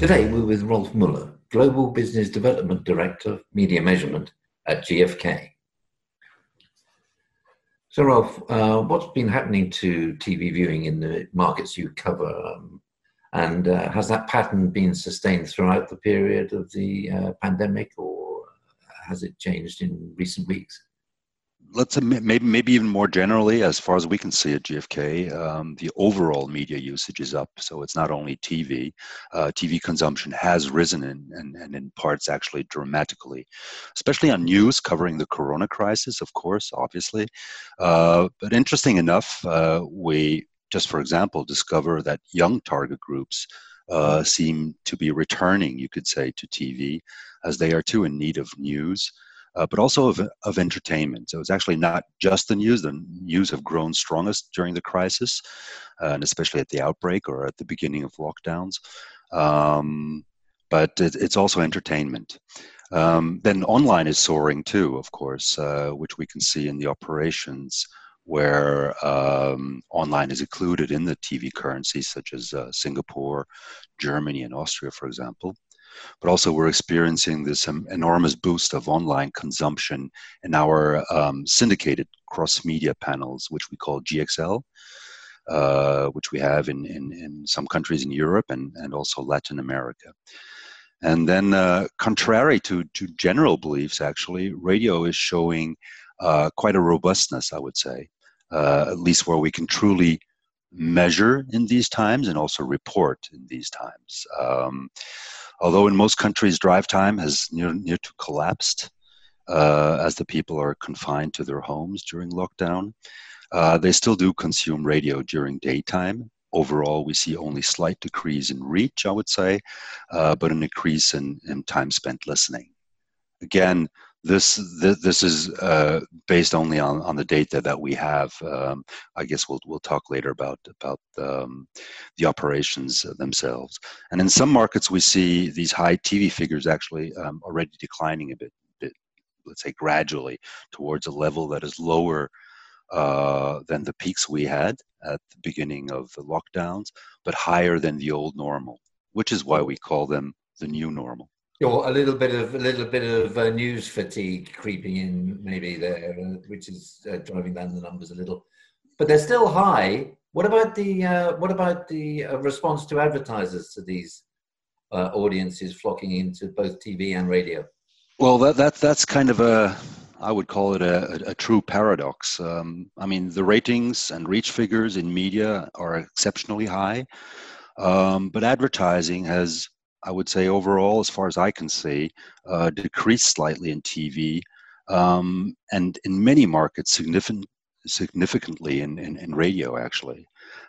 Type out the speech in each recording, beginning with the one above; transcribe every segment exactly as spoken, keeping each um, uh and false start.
Today we're with Rolf Muller, Global Business Development Director, Media Measurement at G F K. So Rolf, uh, what's been happening to T V viewing in the markets you cover? Um, and uh, has that pattern been sustained throughout the period of the uh, pandemic, or has it changed in recent weeks? Let's maybe maybe even more generally, as far as we can see at G F K, um, the overall media usage is up. So it's not only T V. Uh, T V consumption has risen in, and, and in parts actually dramatically, especially on news covering the Corona crisis, of course, obviously. Uh, but interesting enough, uh, we just, for example, discover that young target groups uh, seem to be returning, you could say, to T V, as they are too in need of news. Uh, but also of, of entertainment. So it's actually not just the news. The news have grown strongest during the crisis, uh, and especially at the outbreak or at the beginning of lockdowns. Um, but it, it's also entertainment. Um, then online is soaring too, of course, uh, which we can see in the operations where um, online is included in the T V currencies, such as uh, Singapore, Germany, and Austria, for example. But also we're experiencing this um, enormous boost of online consumption in our um, syndicated cross-media panels, which we call G X L, uh, which we have in, in, in some countries in Europe and, and also Latin America. And then uh, contrary to, to general beliefs, actually, radio is showing uh, quite a robustness, I would say, uh, at least where we can truly measure in these times and also report in these times. Um, Although in most countries, drive time has near, near to collapsed uh, as the people are confined to their homes during lockdown, uh, they still do consume radio during daytime. Overall, we see only slight decrease in reach, I would say, uh, but an increase in, in time spent listening. Again, this this, this is uh, based only on, on the data that we have. Um, I guess we'll we'll talk later about about um, the operations themselves. And in some markets, we see these high T V figures actually um, already declining a bit, bit, let's say gradually, towards a level that is lower uh, than the peaks we had at the beginning of the lockdowns, but higher than the old normal, which is why we call them the new normal. Or a little bit of a little bit of uh, news fatigue creeping in, maybe there, uh, which is uh, driving down the numbers a little. But they're still high. What about the uh, what about the uh, response to advertisers to these uh, audiences flocking into both T V and radio? Well, that that that's kind of a, I would call it a, a, a true paradox. Um, I mean, the ratings and reach figures in media are exceptionally high, um, but advertising has, I would say, overall, as far as I can see, uh, decreased slightly in T V, um, and in many markets, significant, significantly in, in, in radio, actually.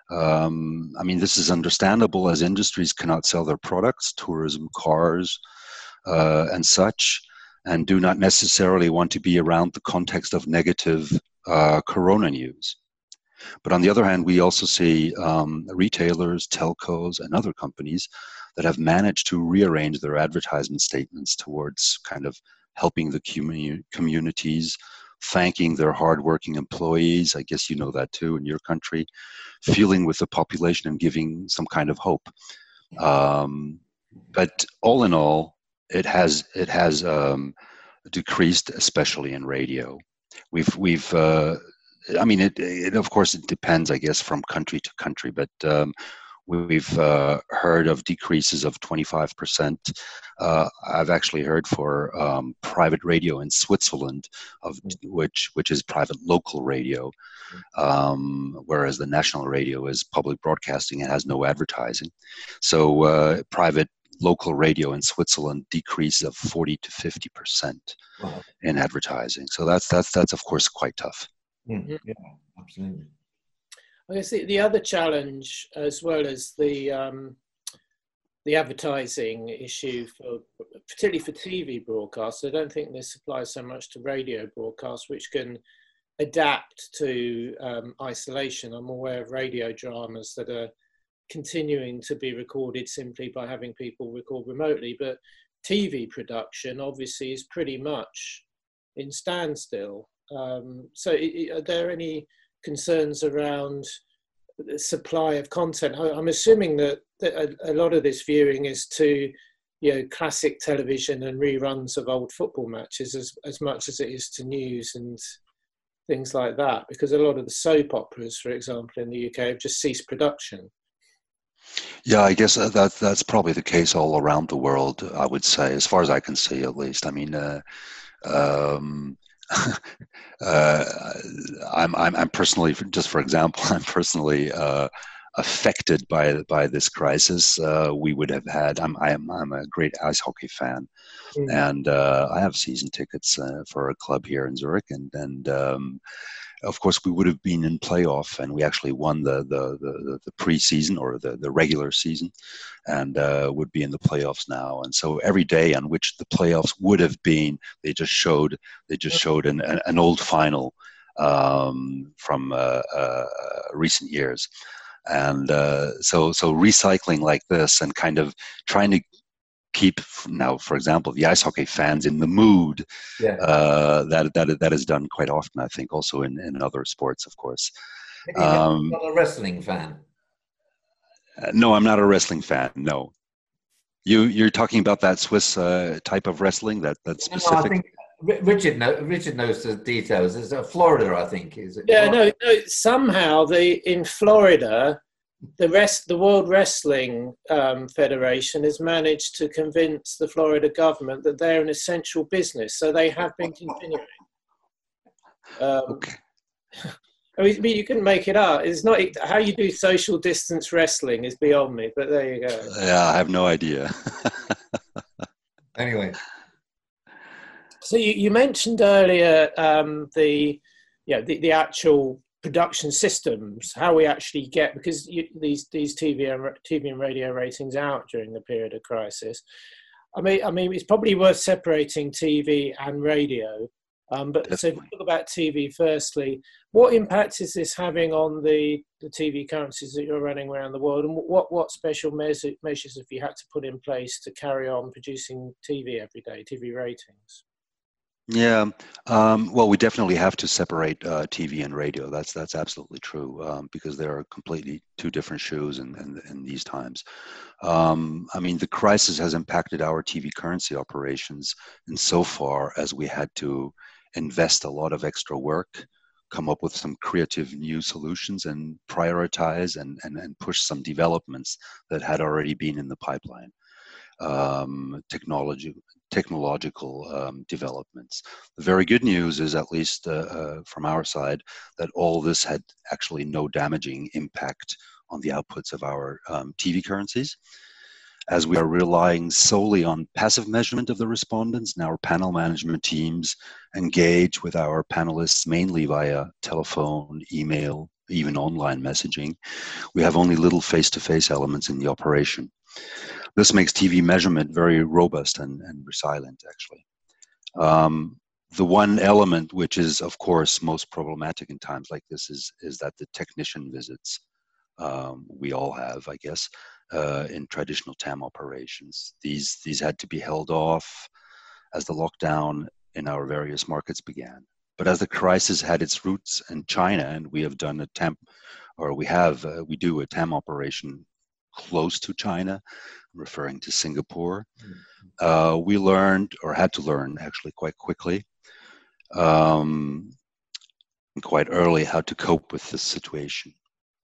Um, I mean, this is understandable as industries cannot sell their products, tourism, cars, uh, and such, and do not necessarily want to be around the context of negative uh, corona news. But on the other hand, we also see um, retailers, telcos, and other companies that have managed to rearrange their advertisement statements towards kind of helping the commu- communities, thanking their hardworking employees. I guess you know that too in your country, feeling with the population and giving some kind of hope. Um, but all in all, it has it has um, decreased, especially in radio. We've we've uh, I mean, it, it, of course, it depends, I guess, from country to country, but um, we've uh, heard of decreases of twenty-five percent. Uh, I've actually heard for um, private radio in Switzerland, of which which is private local radio, um, whereas the national radio is public broadcasting and has no advertising. So uh, private local radio in Switzerland decrease of forty to fifty percent Wow. in advertising. So that's that's that's of course quite tough. Mm, yeah, absolutely. I guess the, the other challenge, as well as the um, the advertising issue, for particularly for T V broadcasts, I don't think this applies so much to radio broadcasts, which can adapt to um, isolation. I'm aware of radio dramas that are continuing to be recorded simply by having people record remotely, but T V production obviously is pretty much in standstill. Um, so are there any concerns around the supply of content? I'm assuming that a, a lot of this viewing is to, you know, classic television and reruns of old football matches as, as much as it is to news and things like that, because a lot of the soap operas, for example, in the U K have just ceased production. Yeah, I guess that that- that's probably the case all around the world, I would say, as far as I can see, at least. I mean, uh, um, uh, I'm, I'm, I'm personally, just for example, I'm personally uh, affected by by this crisis. Uh, we would have had. I'm I'm I'm a great ice hockey fan, Mm. and uh, I have season tickets uh, for a club here in Zurich, and and um, of course we would have been in playoff, and we actually won the the the, the pre-season or the, the regular season, and uh, would be in the playoffs now. And so every day on which the playoffs would have been, they just showed they just showed an an old final um, from uh, uh, recent years. And uh, so, so recycling like this and kind of trying to keep now, for example, the ice hockey fans in the mood, Yeah. uh, that that that is done quite often. I think also in, in other sports, of course. Maybe you're Um, not a wrestling fan. no, I'm not a wrestling fan. No, you you're talking about that Swiss uh, type of wrestling, that that No, no, I specific. think Ri- Richard, know, Richard knows the details. It's uh, Florida, I think. Is it? Yeah, Florida? no, no. Somehow, the in Florida, the rest, the World Wrestling um, Federation has managed to convince the Florida government that they're an essential business, so they have been continuing. Um, Okay. I mean, you couldn't make it up. It's not how you do social distance wrestling is beyond me. But there you go. Yeah, I have no idea. Anyway, So you, you mentioned earlier um, the, yeah, the, the actual production systems, how we actually get, because you, these these T V and T V and radio ratings out during the period of crisis. I mean, I mean, it's probably worth separating T V and radio. Um, but so if we talk about T V firstly, what impact is this having on the, the T V currencies that you're running around the world, and what what special measure, measures have you had to put in place to carry on producing T V every day, T V ratings? Yeah, um, well, we definitely have to separate uh, T V and radio. That's that's absolutely true, um, because they are completely two different shoes in, in, in these times. Um, I mean, the crisis has impacted our T V currency operations insofar as we had to invest a lot of extra work, come up with some creative new solutions, and prioritize and, and, and push some developments that had already been in the pipeline. Um, technology, technological um, developments. The very good news is, at least uh, uh, from our side, that all this had actually no damaging impact on the outputs of our um, T V currencies, as we are relying solely on passive measurement of the respondents, and our panel management teams engage with our panelists mainly via telephone, email, even online messaging. We have only little face-to-face elements in the operation. This makes T V measurement very robust and, and resilient, actually. Um, the one element which is, of course, most problematic in times like this is, is that the technician visits um, we all have, I guess, uh, in traditional T A M operations. These, these had to be held off as the lockdown in our various markets began. But as the crisis had its roots in China, and we have done a T A M, or we have, uh, we do a T A M operation close to China, referring to Singapore, uh, we learned, or had to learn actually quite quickly, um, quite early, how to cope with this situation.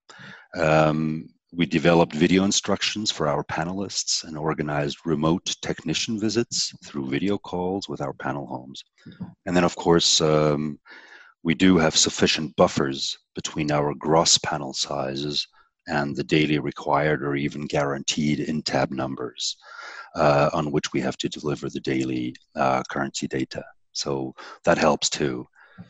Um, we developed video instructions for our panelists and organized remote technician visits through video calls with our panel homes. And then, of course, um, we do have sufficient buffers between our gross panel sizes and the daily required or even guaranteed in-tab numbers uh, on which we have to deliver the daily uh, currency data. So that helps too.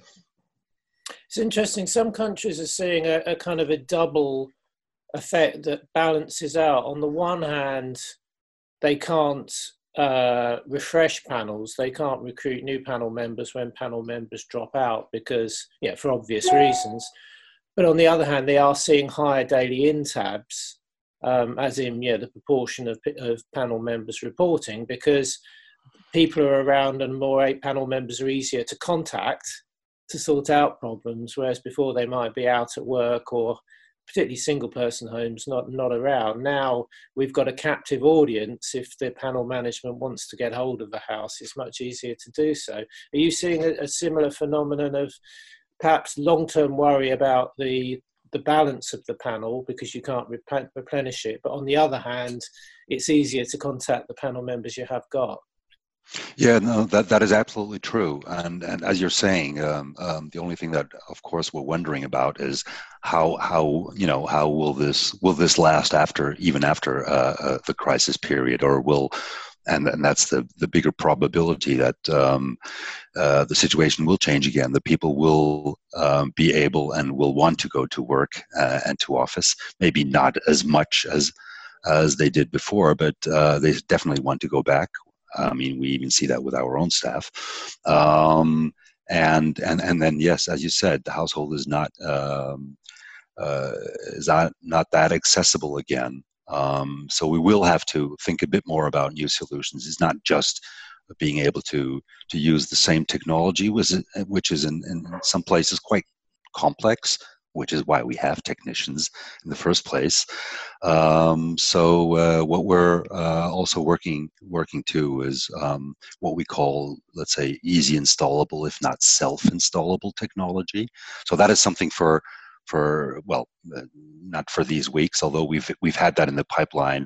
It's interesting. Some countries are seeing a, a kind of a double effect that balances out. On the one hand, they can't uh, refresh panels. They can't recruit new panel members when panel members drop out because, yeah, for obvious reasons. But on the other hand, they are seeing higher daily in-tabs, um, as in, yeah, the proportion of, of panel members reporting, because people are around and more eight panel members are easier to contact to sort out problems, whereas before they might be out at work or particularly single person homes, not not around. Now we've got a captive audience. If the panel management wants to get hold of the house, it's much easier to do so. Are you seeing a, a similar phenomenon of perhaps long-term worry about the the balance of the panel because you can't rep- replenish it, but on the other hand, it's easier to contact the panel members you have got? Yeah, no, that, that is absolutely true. And and as you're saying, um, um, the only thing that, of course, we're wondering about is how how you know how will this will this last after even after uh, uh, the crisis period, or will, and and that's the the bigger probability that um, uh, the situation will change again. The people will um, be able and will want to go to work uh, and to office, maybe not as much as as they did before, but uh, they definitely want to go back. I mean, we even see that with our own staff. Um, and and and then yes, as you said, the household is not um, uh, is not not that accessible again. Um, so we will have to think a bit more about new solutions. It's not just being able to to use the same technology, which is, which is in, in some places quite complex, which is why we have technicians in the first place. Um, so uh, what we're uh, also working working to is um, what we call, let's say, easy installable, if not self-installable technology. So that is something for for well, uh, not for these weeks, although we've we've had that in the pipeline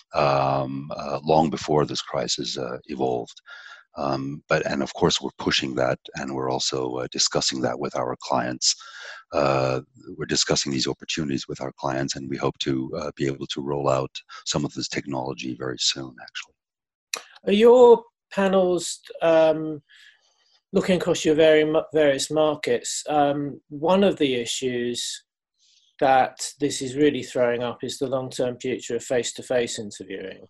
um, uh, long before this crisis uh, evolved. Um, but and of course we're pushing that, and we're also uh, discussing that with our clients. Uh, we're discussing these opportunities with our clients, and we hope to uh, be able to roll out some of this technology very soon, actually. Are your panels, um, looking across your very various markets, um, one of the issues that this is really throwing up is the long-term future of face-to-face interviewing,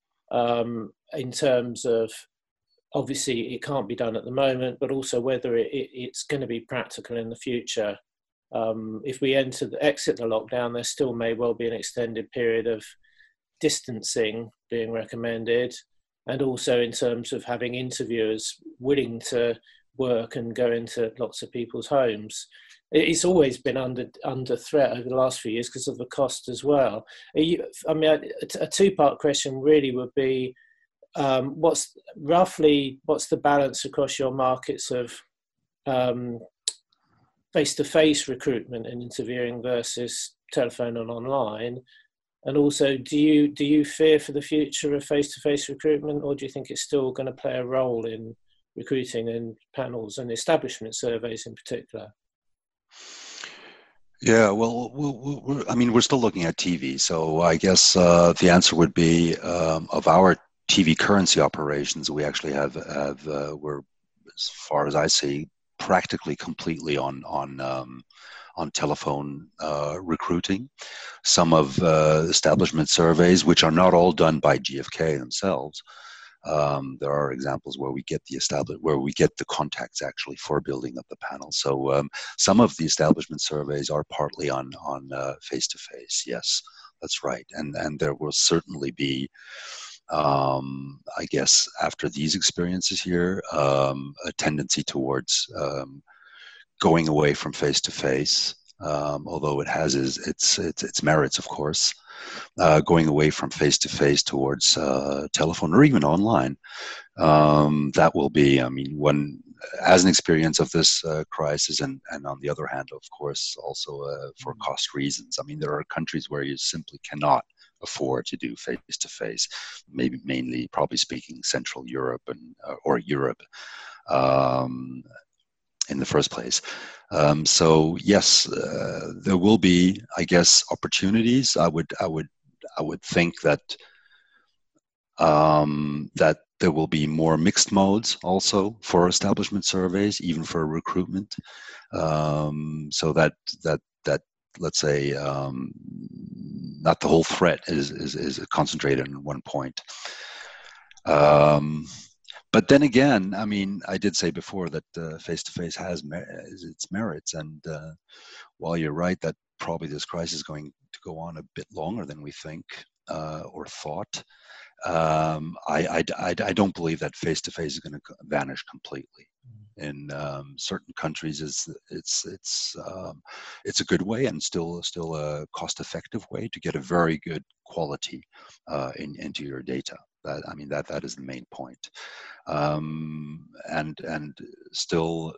um, in terms of, obviously it can't be done at the moment, but also whether it, it, it's going to be practical in the future. Um, if we enter the, exit the lockdown, there still may well be an extended period of distancing being recommended, and also in terms of having interviewers willing to work and go into lots of people's homes. It's always been under under threat over the last few years because of the cost as well. Are you, I mean, a, a two-part question really would be, um, what's roughly what's the balance across your markets of um, face-to-face recruitment and interviewing versus telephone and online? And also, do you do you fear for the future of face-to-face recruitment, or do you think it's still going to play a role in recruiting in panels and establishment surveys in particular? Yeah, well, we're, we're, I mean, we're still looking at T V, so I guess uh, the answer would be um, of our T V currency operations, we actually have have uh, we're, as far as I see, practically completely on on um, on telephone uh, recruiting. Some of uh, establishment surveys, which are not all done by G F K themselves. Um, there are examples where we get the establish where we get the contacts actually for building up the panel. So um, some of the establishment surveys are partly on on face to face. Yes, that's right, and and there will certainly be, um, I guess, after these experiences here, um, a tendency towards um, going away from face to face. Although it has its its its, its merits, of course. Uh, going away from face-to-face towards uh, telephone or even online. Um, that will be, I mean, one, as an experience of this uh, crisis, and, and on the other hand, of course, also uh, for cost reasons. I mean, there are countries where you simply cannot afford to do face-to-face, maybe mainly, probably speaking, Central Europe and uh, or Europe. Um, in the first place. Um, so yes, uh, there will be, I guess, opportunities. I would, I would, I would think that um, that there will be more mixed modes also for establishment surveys, even for recruitment. Um, so that that that let's say um, not the whole threat is is, is concentrated in one point. Um, But then again, I mean, I did say before that uh, face-to-face has mer- its merits, and uh, while you're right that probably this crisis is going to go on a bit longer than we think uh, or thought, um, I, I, I, I don't believe that face-to-face is going to vanish completely. In um, certain countries, it's it's it's um, it's a good way and still still a cost-effective way to get a very good quality uh, in, into your data. That I mean that that is the main point. Um, and and still,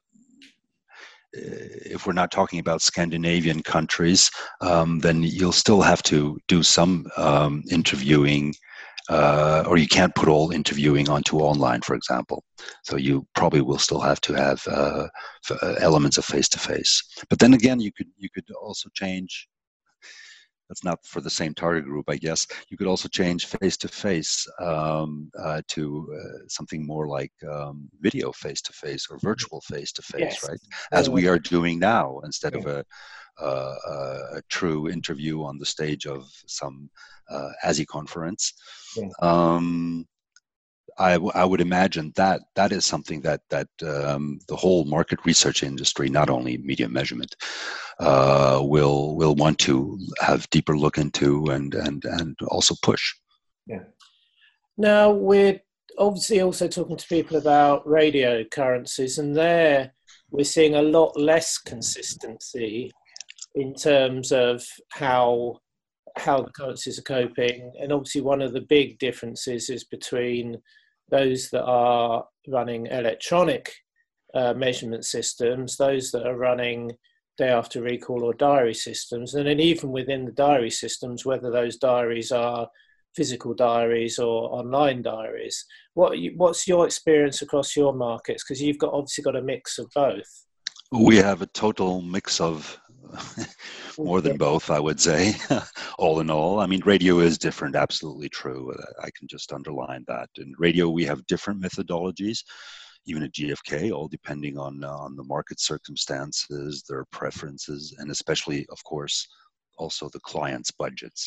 if we're not talking about Scandinavian countries, um, then you'll still have to do some um, interviewing. Uh, or you can't put all interviewing onto online, for example. So you probably will still have to have uh, f- uh, elements of face-to-face. But then again, you could you could also change. That's not for the same target group, I guess. You could also change face-to-face um, uh, to uh, something more like um, video face-to-face or virtual face-to-face, Yes. right? As Yeah. we are doing now, instead Yeah. of a, uh, a true interview on the stage of some uh, A S I conference. Yeah. Um, I, w- I would imagine that that is something that that um, the whole market research industry, not only media measurement, uh, will will want to have deeper look into and and and also push. Yeah. Now, we're obviously also talking to people about radio currencies, and there we're seeing a lot less consistency in terms of how how the currencies are coping. And obviously one of the big differences is between those that are running electronic uh, measurement systems, those that are running day after recall or diary systems, and then even within the diary systems, whether those diaries are physical diaries or online diaries. What what's your experience across your markets? Because you've got obviously got a mix of both. We have a total mix of more than both, I would say, all in all. I mean, radio is different, absolutely true. I can just underline that. In radio, we have different methodologies, even at G F K, all depending on, uh, on the market circumstances, their preferences, and especially, of course, also the client's budgets.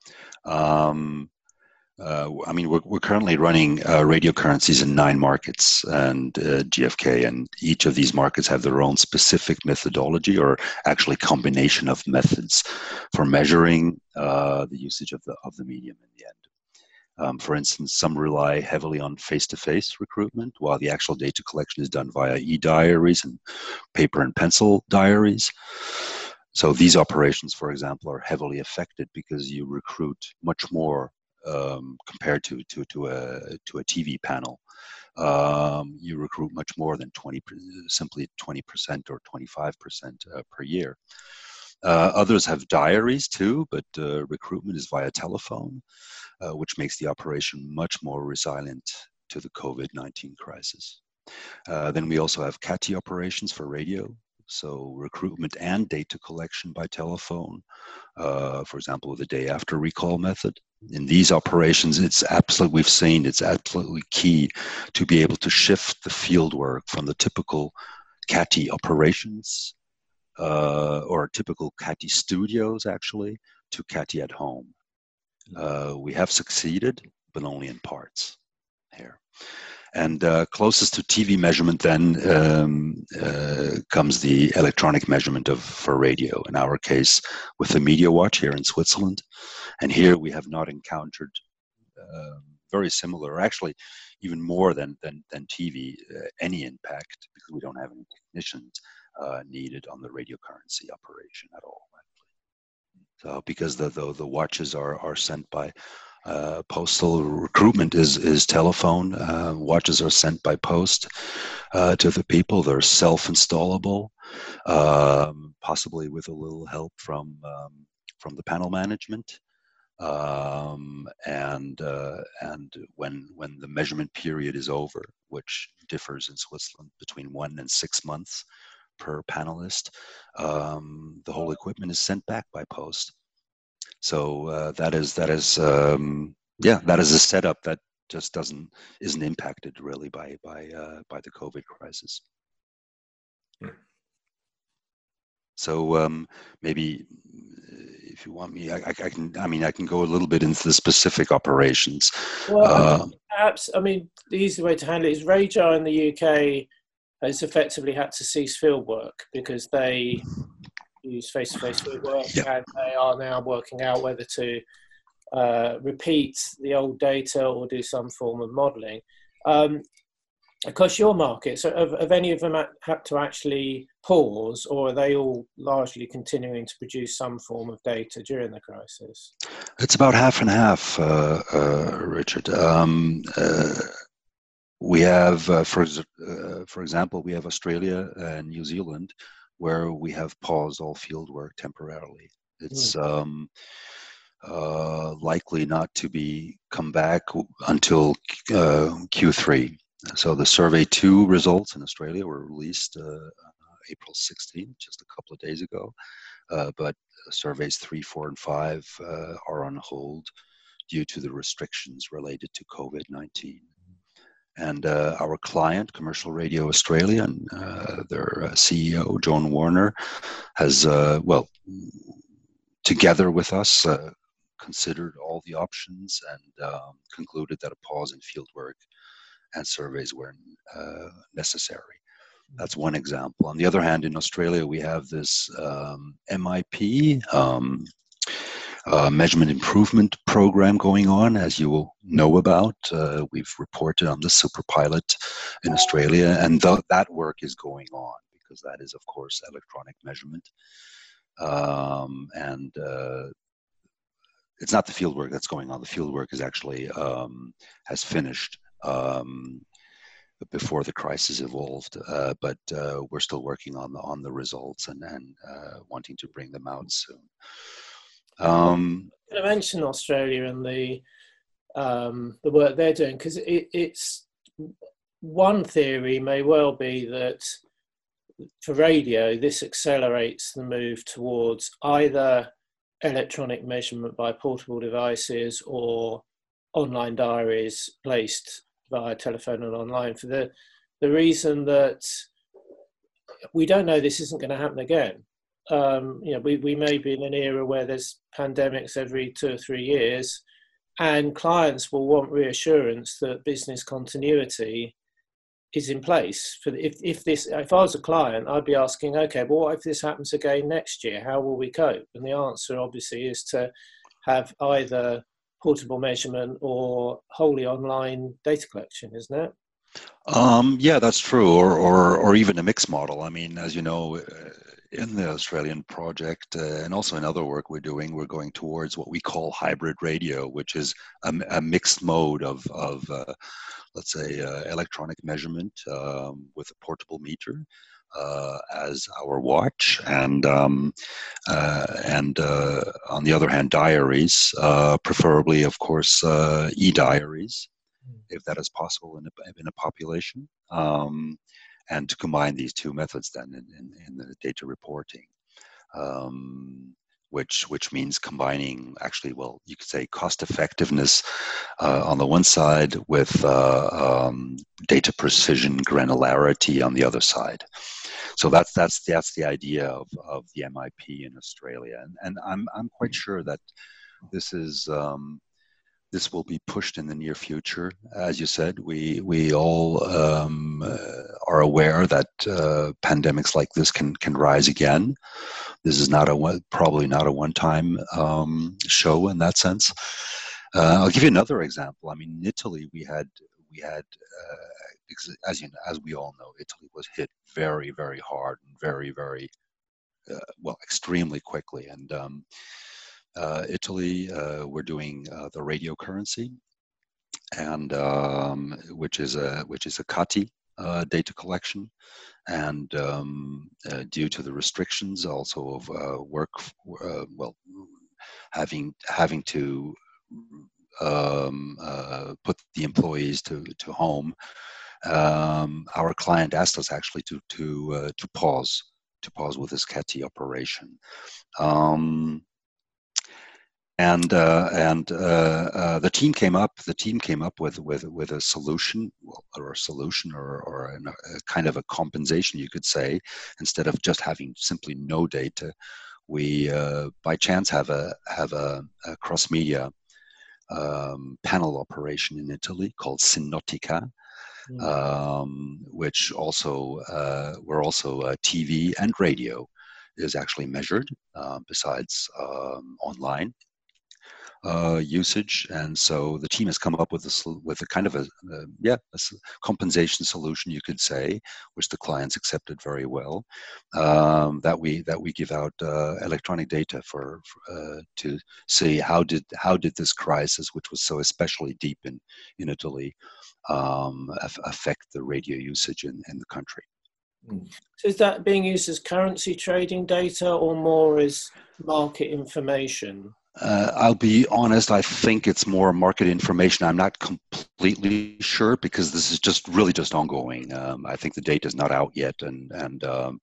Um, Uh, I mean, we're, we're currently running uh, radio currencies in nine markets and uh, G F K, and each of these markets have their own specific methodology, or actually combination of methods for measuring uh, the usage of the of the medium in the end. Um, for instance, some rely heavily on face-to-face recruitment, while the actual data collection is done via e-diaries and paper and pencil diaries. So these operations, for example, are heavily affected because you recruit much more um, compared to to to a to a T V panel. Um, you recruit much more than twenty, simply twenty percent or twenty-five percent uh, per year. Uh, others have diaries too, but uh, recruitment is via telephone, uh, which makes the operation much more resilient to the COVID nineteen crisis. Uh, then we also have C A T I operations for radio, so recruitment and data collection by telephone, uh, for example, with the day after recall method. In these operations, it's absolutely, we've seen it's absolutely key to be able to shift the field work from the typical C A T I operations uh, or typical C A T I studios actually to C A T I at home. Uh, we have succeeded, but only in parts here. And uh, closest to T V measurement then um, uh, comes the electronic measurement of for radio, in our case with the Media Watch here in Switzerland. And here we have not encountered uh, very similar, or actually even more than, than, than T V, uh, any impact, because we don't have any technicians uh, needed on the radio currency operation at all. Actually. So because the, the, the watches are, are sent by Uh, postal recruitment is is telephone. Uh, watches are sent by post uh, to the people. They're self-installable, um, possibly with a little help from um, from the panel management. Um, and uh, and when when the measurement period is over, which differs in Switzerland between one and six months per panelist, um, the whole equipment is sent back by post. So uh, that is that is um, yeah, that is a setup that just doesn't isn't impacted really by by uh, by the COVID crisis. So um, maybe if you want me, I, I can. I mean, I can go a little bit into the specific operations. Well, Uh, perhaps I mean the easy way to handle it is Radar in the U K has effectively had to cease field work because they use face-to-face field work, yeah. and they are now working out whether to uh, repeat the old data or do some form of modelling. Um, across your markets, have, have any of them had to actually pause, or are they all largely continuing to produce some form of data during the crisis? It's about half and half, uh, uh, Richard. Um, uh, we have, uh, for uh, for example, we have Australia and New Zealand, where we have paused all field work temporarily. It's mm. um, uh, likely not to be come back until uh, Q three. So the survey two results in Australia were released uh, April sixteenth, just a couple of days ago. Uh, but surveys three, four, and five uh, are on hold due to the restrictions related to COVID nineteen. And uh, our client, Commercial Radio Australia, and uh, their uh, C E O, Joan Warner, has, uh, well, together with us, uh, considered all the options and um, concluded that a pause in fieldwork and surveys were uh, necessary. That's one example. On the other hand, in Australia, we have this um, M I P, um, uh, Measurement Improvement Program going on, as you will know about. Uh, we've reported on the super pilot in Australia, and th that work is going on because that is, of course, electronic measurement. Um, and uh, it's not the field work that's going on. The field work is actually um, has finished um, before the crisis evolved, uh, but uh, we're still working on the on the results and and uh, wanting to bring them out soon. Um, I mention Australia and the um, the work they're doing, because it, it's one theory may well be that for radio this accelerates the move towards either electronic measurement by portable devices or online diaries placed via telephone and online, for the the reason that we don't know this isn't going to happen again. Um, you know, we, we may be in an era where there's pandemics every two or three years, and clients will want reassurance that business continuity is in place. For the, if if this if I was a client, I'd be asking, okay, well, what if this happens again next year? How will we cope? And the answer, obviously, is to have either portable measurement or wholly online data collection, isn't it? Um, yeah, that's true, or, or or even a mixed model. I mean, as you know, in the Australian project uh, and also in other work we're doing, we're going towards what we call hybrid radio, which is a, a mixed mode of, of uh, let's say, uh, electronic measurement um, with a portable meter uh, as our watch, and um, uh, and uh, on the other hand, diaries, uh, preferably, of course, uh, e-diaries, if that is possible in a, in a population, um, and to combine these two methods then in, in, in the data reporting, um, which which means combining actually, well, you could say cost effectiveness uh, on the one side with uh, um, data precision granularity on the other side. So that's that's that's the idea of, of the M I P in Australia, and and I'm I'm quite sure that this is. Um, This will be pushed in the near future. As you said, we we all um, uh, are aware that uh, pandemics like this can can rise again. This is not a one, probably not a one-time um, show in that sense. Uh, I'll give you another example. I mean, in Italy, we had we had uh, as you know, as we all know, Italy was hit very very hard and very very uh, well, extremely quickly, and. Um, Uh, Italy, uh, we're doing uh, the radio currency, and um, which is a which is a C A T I uh, data collection, and um, uh, due to the restrictions also of uh, work, uh, well, having having to um, uh, put the employees to to home, um, our client asked us actually to to uh, to pause to pause with this C A T I operation. Um, And uh, and uh, uh, the team came up. The team came up with with with a solution, or a solution, or or an, a kind of a compensation, you could say. Instead of just having simply no data, we uh, by chance have a have a, a cross media um, panel operation in Italy called Synoptica, mm. um, which also uh, where also uh, T V and radio is actually measured uh, besides um, online. uh, usage, and so the team has come up with a with a kind of a, a yeah a compensation solution, you could say, which the clients accepted very well. Um, that we that we give out uh, electronic data for, for uh, to see how did how did this crisis, which was so especially deep in in Italy, um, affect the radio usage in, in the country. So is that being used as currency trading data or more as market information? Uh, I'll be honest, I think it's more market information. I'm not completely sure because this is just really just ongoing. Um, I think the data is not out yet, and and um,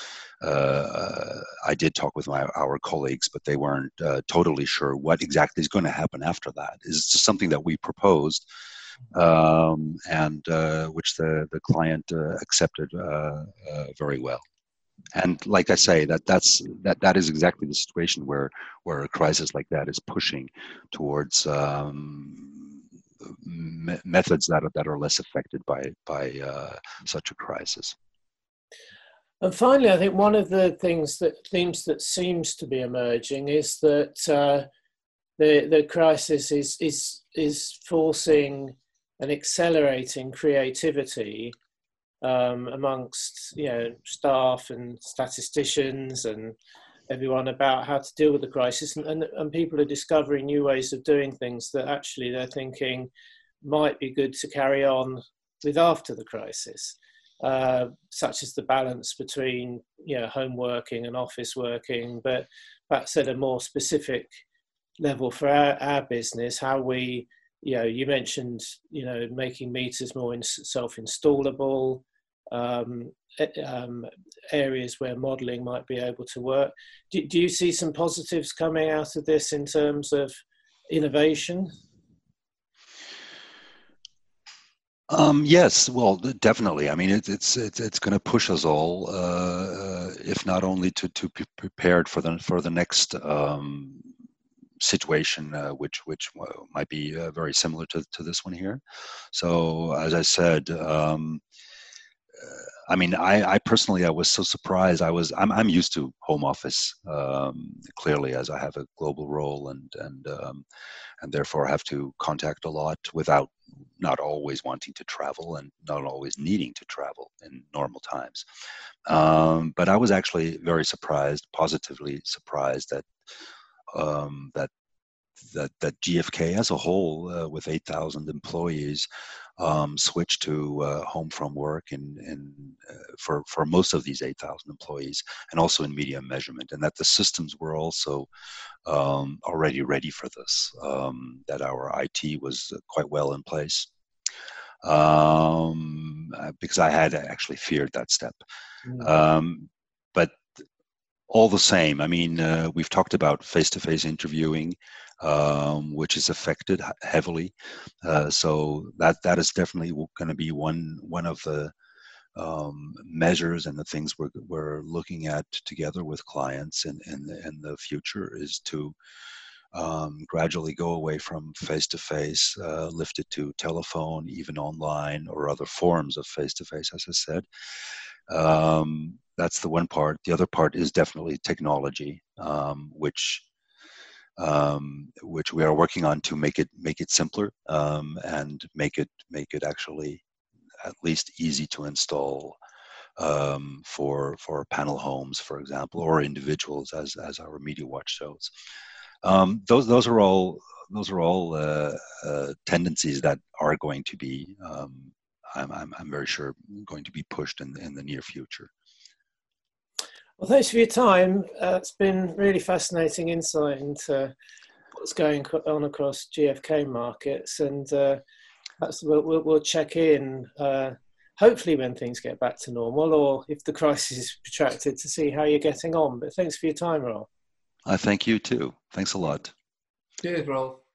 uh, I did talk with my our colleagues, but they weren't uh, totally sure what exactly is going to happen after that. It's just something that we proposed, um, and uh, which the the client uh, accepted uh, uh, very well. And like I say, that that's that that is exactly the situation where where a crisis like that is pushing towards um, me methods that are that are less affected by by uh, such a crisis. And finally, I think one of the things that themes that seems to be emerging is that uh, the the crisis is is is forcing and accelerating creativity um, amongst you know staff and statisticians and everyone about how to deal with the crisis, and, and, and people are discovering new ways of doing things that actually they're thinking might be good to carry on with after the crisis, uh, such as the balance between you know home working and office working, but perhaps at a more specific level for our, our business, how we you know, you mentioned, you know, making meters more self-installable, um, um, areas where modelling might be able to work. Do, do you see some positives coming out of this in terms of innovation? Um, yes, well, definitely. I mean, it, it's it's it's going to push us all, uh, if not only to to be prepared for the for the next Um, situation, uh, which which might be uh, very similar to, to this one here. So as I said, um, uh, I mean, I, I personally, I was so surprised. I was, I'm, I'm used to home office, um, clearly, as I have a global role and and um, and therefore have to contact a lot without not always wanting to travel and not always needing to travel in normal times. Um, but I was actually very surprised, positively surprised that um, that that that G F K as a whole, uh, with eight thousand employees, um, switched to uh, home from work in, in uh, for for most of these eight thousand employees, and also in media measurement, and that the systems were also um, already ready for this. Um, that our I T was quite well in place, um, because I had actually feared that step. Mm. Um, but all the same, I mean, uh, we've talked about face-to-face interviewing, um, which is affected heavily. Uh, so that that is definitely going to be one one of the um, measures and the things we're we're looking at together with clients in in the, in the future, is to um, gradually go away from face-to-face, uh, lift it to telephone, even online, or other forms of face-to-face, as I said. Um, that's the one part. The other part is definitely technology, um, which um, which we are working on to make it make it simpler, um, and make it make it actually at least easy to install um, for for panel homes, for example, or individuals, as as our Media Watch shows. Um, those those are all those are all uh, uh, tendencies that are going to be, um, I'm, I'm I'm very sure, going to be pushed in in the near future. Well, thanks for your time. Uh, it's been really fascinating insight into what's going on across G F K markets, and uh, perhaps we'll, we'll, we'll check in, uh, hopefully when things get back to normal, or if the crisis is protracted, to see how you're getting on. But thanks for your time, Rolf. I thank you too. Thanks a lot. Cheers, Rolf.